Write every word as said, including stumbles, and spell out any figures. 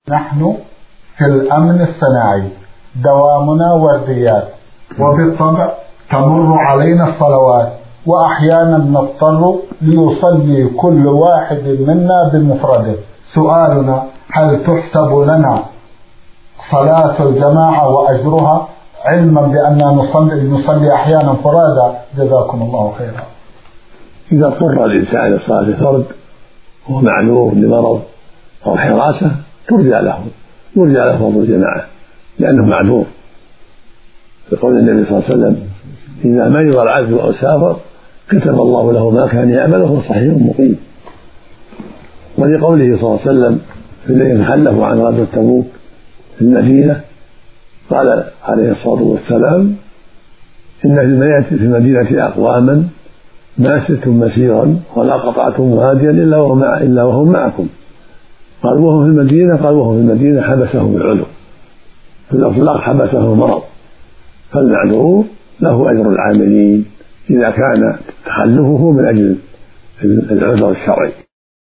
نحن في الأمن الصناعي دوامنا ورديات، وبالطبع تمر علينا الصلوات، وأحيانا نضطر ليصلي كل واحد منا بمفرده. سؤالنا: هل تحسب لنا صلاة الجماعة وأجرها علما بأننا نصلي, نصلي أحيانا فرادا؟ جزاكم الله خيرا. إذا اضطر الإنسان لصلاة الفرد وهو معذور لمرض أو حراسة ترجع له يرجع له فضل الجماعة لأنه معذور، بقول النبي صلى الله عليه وسلم: إذا مرض العبد أو سافر كتب الله له ما كان يعمله صحيح مقيم. ولقوله صلى الله عليه وسلم في الذين تحلفوا عن غزوة تبوك في المدينة قال عليه الصلاة والسلام: إن في المدينة أقواما ما سرتم مسيرا ولا قطعتم واديا إلا وهم, إلا وهم معكم. قال: وهم في المدينة؟ قال: وهم في المدينة حبسهم العذر، في الأطلاق حبسهم المرض. فالمعذور له أجر العاملين إذا كان تخلفه من أجل العذر الشرعي.